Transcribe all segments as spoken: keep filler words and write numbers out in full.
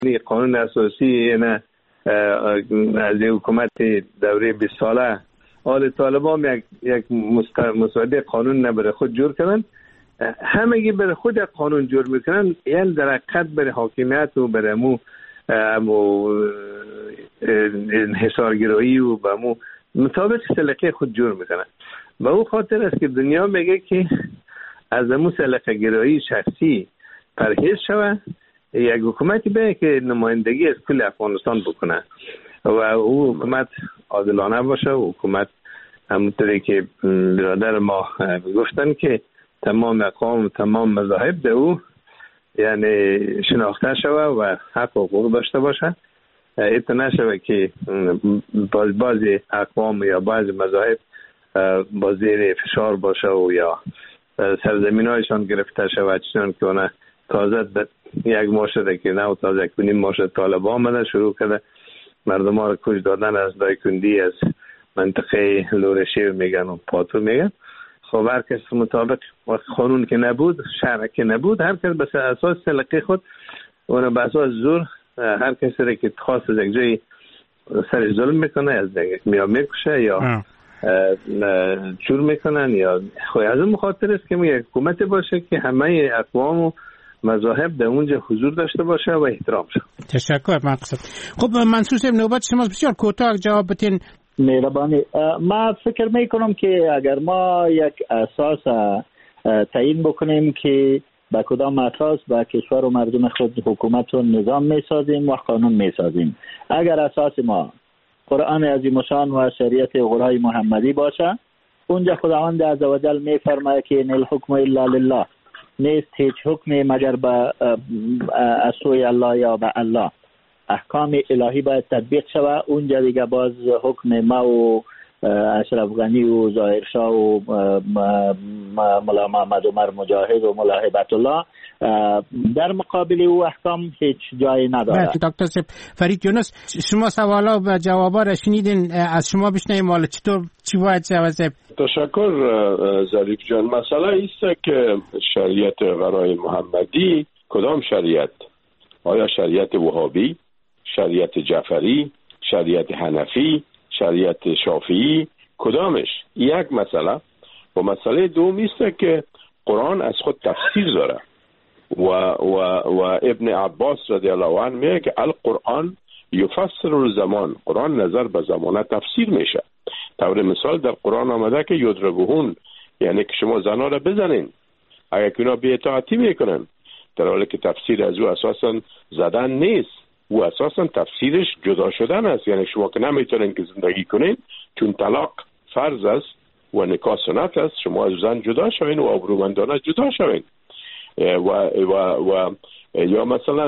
قانون اساسی نه از حکومت دوره بیست ساله آل طالبان یک یک مسوده قانون نبره خود جور کردن، همگی بر خود قانون جور میکنن، یعنی در حقیقت بر حاکمیت و بر مو مو انحصارگرایی و به مو مطابق سلیقه خود جور میکنن. به اون خاطر است که دنیا میگه که از مو سلیقه گرایی شخصی پرهیز شوه، یک حکومتی به که نمایندگی از کل افغانستان بکنه و او حکومت عادلانه باشه و حکومت همونطوری که برادر ما گفتن که تمام اقوام و تمام مذاهب به او یعنی شناخته شوه و حق و حقوق داشته باشه، ایت نشوه که باز بعضی اقوام یا بعضی مذاهب با زیر فشار باشه و یا سرزمین هایشان گرفته شوه، چنان که اونه تازه یک ماه شده که نه تازه یک کنیم ماه شده طالبان آمده شروع کرده مردم ها رو کش دادن از دایکندی از منطقه لورشیر میگن و پاتو میگن. خب هر کس مطابق قانون که نبود، شرع که نبود، هر کس به اساس سلیقه خود اون به اساس زور هر کسی را که خواست از یک جایی سر ظلم میکنه، از یک یا میکشه یا چور میکنن یا خواهی از اون مخاطر است که یک حکومت باشه که همه اقوام و مذاهب در اونجا حضور داشته باشه و احترام شد. تشکر مقصد. خب منصور صاحب نوبت شما بسیار کوتاه جواب بدین. مهربانی. من فکر میکنم که اگر ما یک اساس تعیین بکنیم که با کدام اساس با کشور و مردم خود حکومت و نظام میسازیم و قانون میسازیم، اگر اساس ما قرآن عظیم شان و شریعت غرای محمدی باشه، اونجا خداوند عزوجل میفرماید که ان الحکم الا لله، نیست هیچ حکمی مگر به از سوی الله یا به الله، احکام الهی باید تطبیق شود. اونجا دیگه باز حکم ما و اشرف غنی و ظاهر شاه و مولا محمد عمر مجاهد و مولا هیبت الله در مقابل او احکام هیچ جایی نداره. دکتر صاحب فرید یونس، شما سوالا و جوابا را شنیدین، از شما بشنویم حالا چطور چی باید شود؟ تشکر ظریف جان. مسئله ایست که شریعت غرای محمدی کدام شریعت؟ آیا شریعت وهابی، شریعت جعفری، شریعت حنفی، شریعت شافعی، کدامش؟ یک مسئله. و مسئله دوم است که قرآن از خود تفسیر داره و و و ابن عباس رضی الله عنه میگه که القرآن یفسر الزمان، قرآن نظر به زمانه تفسیر میشه. طور مثال در قرآن آمده که یضربون، یعنی که شما زنا را بزنین اگر که اونا بی اطاعتی میکنن، در حالی که تفسیر از او اساسا زدن نیست، او اساسا تفسیرش جدا شدن است. یعنی شما که نمیتونین که زندگی کنین چون طلاق فرض است و نکاح سنت است، شما از زن جدا شوین و آبرومندانه جدا شوین. و و و یا مثلا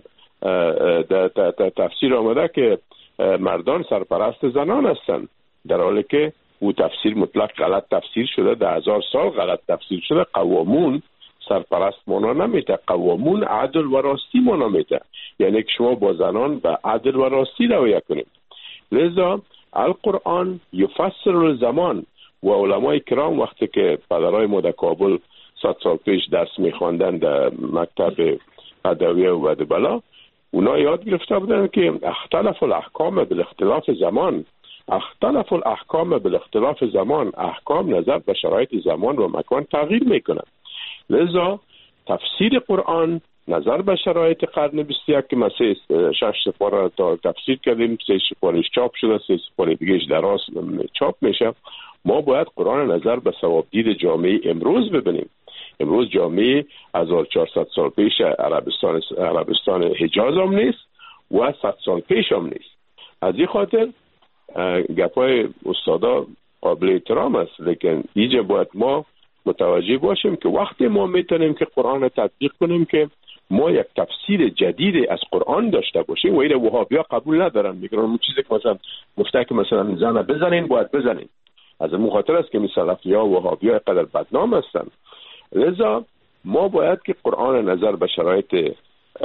در تفسیر آمده که مردان سرپرست زنان هستند، در حالی که او تفسیر مطلق غلط تفسیر شده، ده هزار سال غلط تفسیر شده. قوامون سرپرست مانا نمیده، قوامون عدل و راستی مانا میده، یعنی که شما با زنان به عدل و راستی رویه کنید. لذا القرآن یفسر الزمان. و علمای کرام وقتی که پدرای ما در کابل صد سال پیش درس میخواندن در مکتب ادویه و ودبلا، اونا یاد گرفته بودن که اختلاف الاحکام بالاختلاف زمان، اختلاف الاحکام بالاختلاف زمان، احکام نظر به شرایط زمان و مکان تغییر میکنن. لذا تفسیر قرآن نظر به شرایط قرن بیست و یک که ما سه شش سپاره تا تفسیر کردیم، سه سپارهش چاپ شده، سه سپاره دیگهش در چاپ میشه. ما باید قرآن نظر به ثوابدید جامعه امروز ببینیم. امروز جامعه هزار و چهارصد سال پیش عربستان عربستان حجاز هم نیست و صد سال پیش هم نیست. از این خاطر گپای استادا قابل احترام است، لیکن اینجا باید ما متوجه باشیم که وقتی ما میتونیم که قرآن تطبیق کنیم که ما یک تفسیر جدید از قرآن داشته باشیم و این وهابیا قبول ندارن، میگن اون چیزی که مثلا گفته که مثلا زن بزنین باید بزنین. از این خاطر است که سلفی‌ها و وهابیا قدر بدنام هستند. لذا ما باید که قرآن نظر به شرایط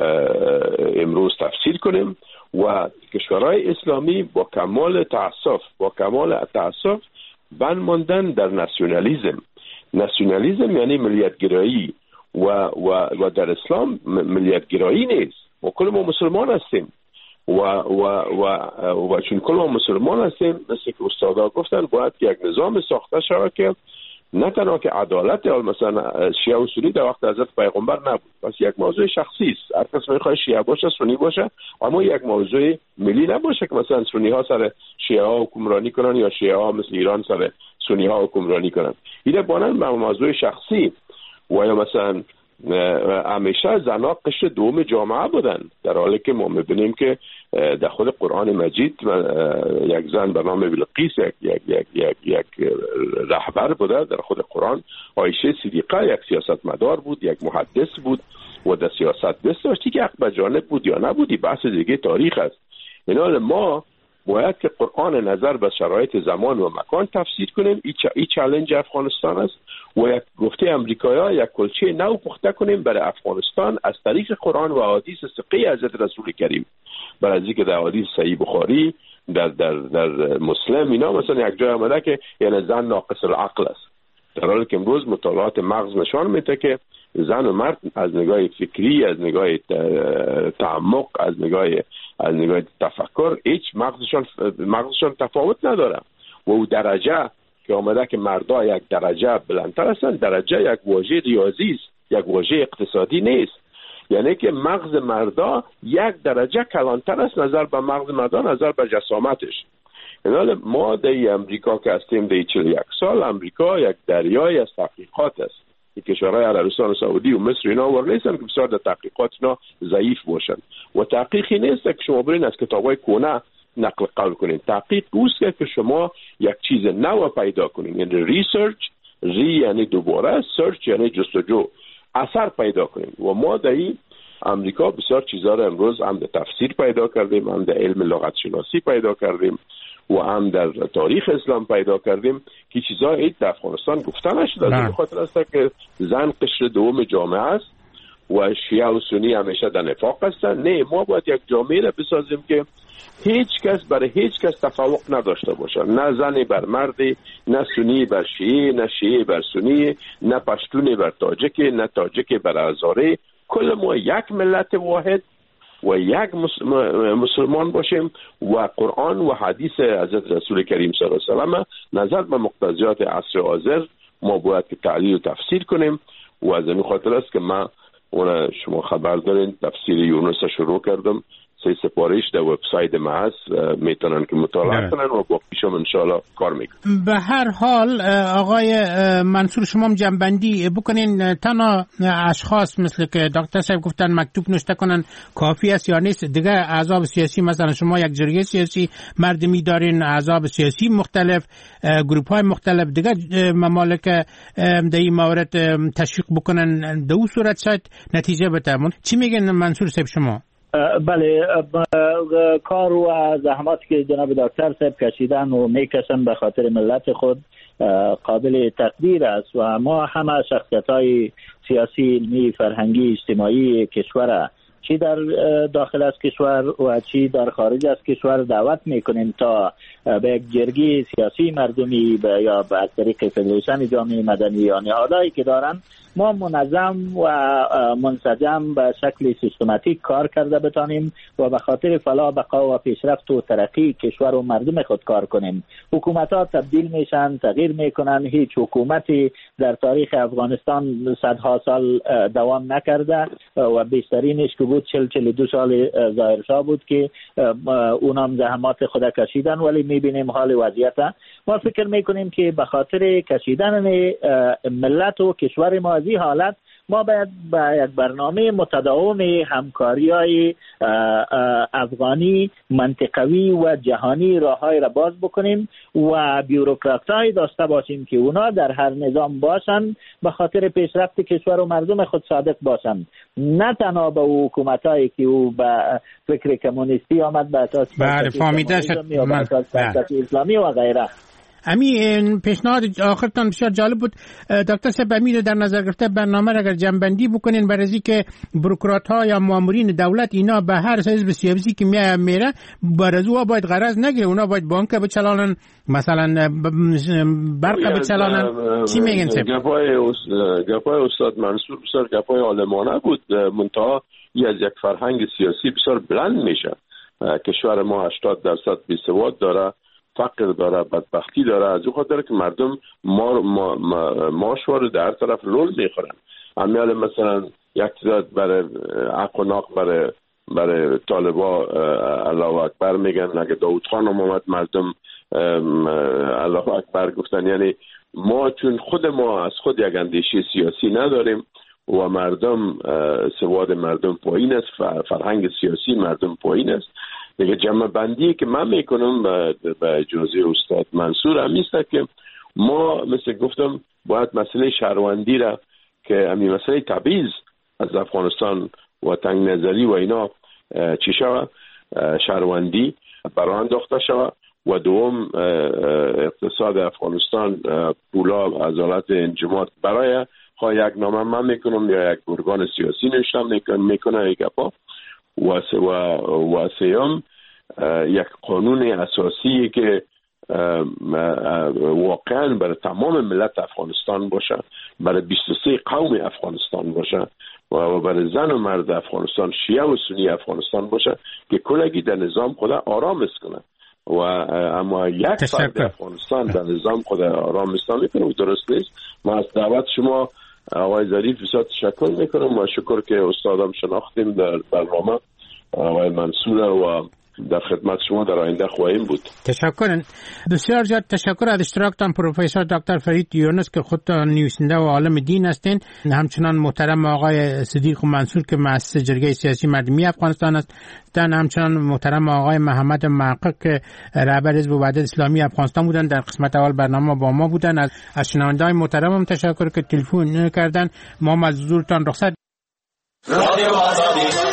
امروز تفسیر کنیم و کشورهای اسلامی با کمال تأسف با کمال تأسف بند ماندن در ناسیونالیسم. ناسیونالیسم یعنی ملیت‌گرایی و و و در اسلام ملیت‌گرایی نیست. ما کل ما مسلمان هستیم و و و و چون کل ما مسلمان هستیم، مثل که استادا گفتن باید یک نظام ساخته شود که نه تنها که عدالت، مثلا شیعه و سنی در وقت حضرت پیغمبر نبود، پس یک موضوع شخصی است، هر کس میخواد شیعه باشه سنی باشه، اما یک موضوع ملی نباشه که مثلا سنی ها سر شیعه ها حکمرانی کنن یا شیعه ها مثل ایران سر سنی ها حکمرانی کنن. اینه بانن به موضوع شخصی. و یا مثلا همیشه زنها قشر دوم جامعه بودن، در حالی که ما میبینیم که در خود قرآن مجید یک زن به نام بلقیس یک یک یک یک یک رهبر بوده در خود قرآن. عایشه صدیقه یک سیاستمدار بود، یک محدث بود و در سیاست دست داشتی که حق به جانب بود یا نبودی بحث دیگه تاریخ است. اینال ما باید که قرآن نظر به شرایط زمان و مکان تفسیر کنیم. این ای چالش افغانستان است و یک گفته امریکایی یک کلچه نو پخته کنیم برای افغانستان از طریق قرآن و احادیث ثقه حضرت رسول کریم، برای از اینکه در احادیث صحیح بخاری در در در مسلم اینا مثلا یک جای آمده که یعنی زن ناقص العقل است، در حالی که امروز مطالعات مغز نشان میده که زن و مرد از نگاه فکری، از نگاه تعمق، از نگاه از نگاه تفکر هیچ مغزشان مغزشان تفاوت نداره. و او درجه که آمده که مردا یک درجه بلندتر هستند، درجه یک واژه ریاضی است، یک واژه اقتصادی نیست. یعنی که مغز مردا یک درجه کلانتر است نظر به مغز مردا نظر به جسامتش. یعنی ما در امریکا که هستیم در چهل و یک سال، امریکا یک دریای از تحقیقات است. این کشورهای عربستان سعودی و مصر اینا ور نیستن که بسیار در تحقیقات اینا ضعیف باشن و تحقیقی نیست که شما برین از کتابای کهنه نقل قول کنین. تحقیق اوست که شما یک چیز نو پیدا کنین، یعنی ریسرچ، ری یعنی دوباره، سرچ یعنی جستجو، اثر پیدا کنین. و ما در این امریکا بسیار چیزا رو امروز هم در تفسیر پیدا کردیم، هم در علم لغت شناسی پیدا کردیم و هم در تاریخ اسلام پیدا کردیم که چیزا این در افغانستان گفته نشده. از این خاطر است که زن قشر دوم جامعه است و شیعه و سنی همیشه در نفاق هستن. نه، ما باید یک جامعه را بسازیم که هیچ کس برای هیچ کس تفوق نداشته باشه، نه زنی بر مردی، نه سنی بر شیعه، نه شیعه بر سنی، نه پشتونی بر تاجکی، نه تاجکی بر هزاره. کل ما یک ملت واحد و یک مسلمان باشیم و قرآن و حدیث حضرت رسول کریم صلی الله علیه و سلم نظر به مقتضیات عصر حاضر ما باید که تعلیل و تفسیر کنیم. و از این خاطر است که من اون شما خبر دارین تفسیر یونس شروع کردم، سه سپارش در وبسایت ما هست، میتونن که مطالعه کنن و باقیشم انشاءالله کار میکنن. به هر حال آقای منصور شما هم جنبندی بکنین، تنها اشخاص مثل که دکتر صاحب گفتن مکتوب نوشته کنن کافی است یا نیست؟ دیگه احزاب سیاسی، مثلا شما یک جریه سیاسی مردمی دارین، احزاب سیاسی مختلف، گروپ های مختلف، دیگه ممالک در این مورد تشویق بکنن، در اون صورت شاید نتیجه بده. چی میگن منصور صاحب شما؟ بله، کار و زحمات که جناب دکتر صاحب کشیدن و میکشن به خاطر ملت خود قابل تقدیر است و ما همه شخصیت‌های سیاسی، علمی، فرهنگی، اجتماعی کشور، چی در داخل از کشور و چی در خارج از کشور دعوت میکنیم تا به یک جرگه سیاسی مردمی یا به از طریق فدریشن جامعه مدنی یا نهادهایی که دارن ما منظم و منسجم به شکل سیستماتیک کار کرده بتانیم و به خاطر فلاح بقا و پیشرفت و ترقی کشور و مردم خود کار کنیم. حکومت ها تبدیل میشن، تغییر میکنن. هیچ حکومتی در تاریخ افغانستان صدها سال دوام نکرده و بیشترینش که بود چل چل دو سال ظاهرشاه بود که اونام زحمات خود کشیدن، ولی میبینیم حال وضعیت. ما فکر میکنیم که به خاطر کشیدن ملت و کشور ما از این حالت ما باید با یک برنامه متداوم همکاری‌های افغانی، منطقوی و جهانی راه‌های را باز بکنیم و بیوروکرات‌های داشته باشیم که اونا در هر نظام باشن به خاطر پیشرفت کشور و مردم خود صادق باشن، نه تنها به حکومت‌هایی که او به فکر کمونیستی آمد به اساس اسلامی و غیره. امی پیشنهاد آخرتان بسیار جالب بود دکتر صاحب. امید در نظر گرفته برنامه را اگر جنبندی بکنین برای اینکه بروکرات ها یا مامورین دولت اینا به هر حزب سیاسی که میای میره برزو باید غرض نگیره، اونا باید بانک بچلانن، مثلا برق بچلانن. چی میگن صاحب؟ گپای گپای استاد منصور بسیار گپای عالمانه بود، منتها این از یک فرهنگ سیاسی بسیار بلند میشه. کشور ما هشتاد درصد بیسواد داره، فقر داره، بدبختی داره، از اون خاطر که مردم ما ما ماشوار در طرف لول میخورن. امیال مثلا یک تعداد برای حق و ناق برای برای طالبا الله اکبر میگن، اگه داود خان هم اومد مردم الله اکبر گفتن. یعنی ما چون خود ما از خود یک اندیشه سیاسی نداریم و مردم سواد مردم پایین است، فرهنگ سیاسی مردم پایین است. دیگه جمع بندی که من میکنم به اجازه استاد منصور همیست که ما مثل گفتم باید مسئله شهروندی را که همین مسئله تبعیض از افغانستان و تنگ نظری و اینا چی شود، شهروندی برای انداخته شود و دوم اقتصاد افغانستان پولا از حالت انجماد برای خواه یک نامه من میکنم یا یک ارگان سیاسی نشتم میکنه یک اپا و و سیام یک قانون اساسی که واقعا برای تمام ملت افغانستان باشه، برای بیست و سه قوم افغانستان باشه و برای زن و مرد افغانستان، شیعه و سنی افغانستان باشه که کلگی در نظام خود آرام است کنه. و اما یک فرد افغانستان در نظام خود آرام است میکنه درست نیست. ما از دعوت شما آقای ظریف بسیار تشکر میکنم و شکر که استادم شناختیم در برنامه آقای منصور و در خدمت شما در آینده خواهیم بود. تشکر. بسیار زیاد تشکر از اشتراکتان پروفسور دکتر فرید یونس که خودتان نویسنده و عالم دین هستین، همچنان محترم آقای صدیق منصور که مؤسس جرگه سیاسی مردمی افغانستان است، دن همچنان محترم آقای محمد محقق که رهبر حزب وحدت اسلامی افغانستان بودن، در قسمت اول برنامه با ما بودن. از از شنونده‌های محترمم تشکر که تلفن کردن. ما از حضورتان رخصت. رادیو آزادی